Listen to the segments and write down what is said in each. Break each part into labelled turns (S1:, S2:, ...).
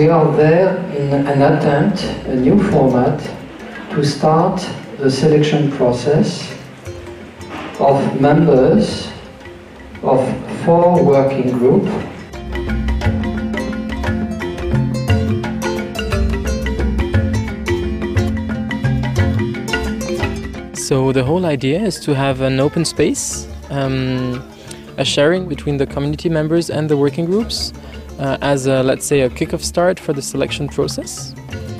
S1: we are there in an attempt, a new format, to start the selection process of members of 4 working groups.
S2: So the whole idea is to have an open space, a sharing between the community members and the working groups as a, let's say, a kick-off start for the selection process.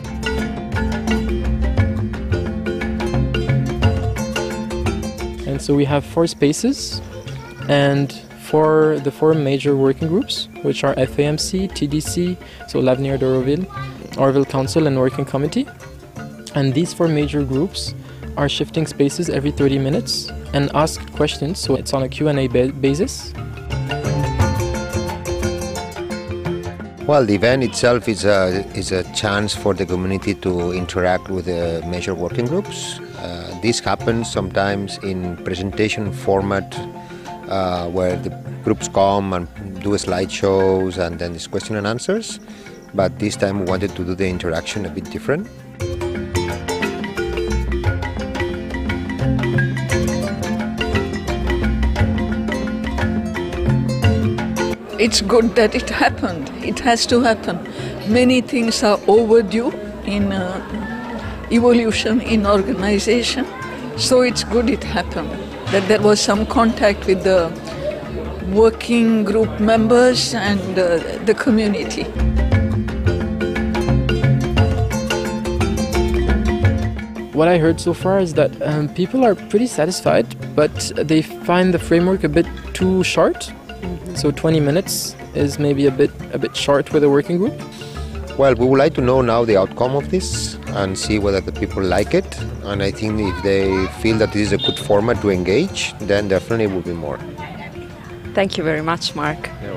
S2: And so we have 4 spaces, and for the 4 major working groups, which are FAMC, TDC, so L'Avenir d'Auroville, Auroville Council and Working Committee. And these 4 major groups are shifting spaces every 30 minutes and ask questions, so it's on a Q&A basis.
S3: Well, the event itself is a chance for the community to interact with the major working groups. This happens sometimes in presentation format where the groups come and do slideshows and then it's question and answers. But this time we wanted to do the interaction a bit different.
S4: It's good that it happened. It has to happen. Many things are overdue in evolution, in organization. So it's good it happened. That there was some contact with the working group members and the community.
S2: What I heard so far is that people are pretty satisfied, but they find the framework a bit too short. So 20 minutes is maybe a bit short with a working group.
S3: Well, we would like to know now the outcome of this and see whether the people like it. And I think if they feel that this is a good format to engage, then definitely will be more.
S5: Thank you very much, Mark.
S3: Yeah.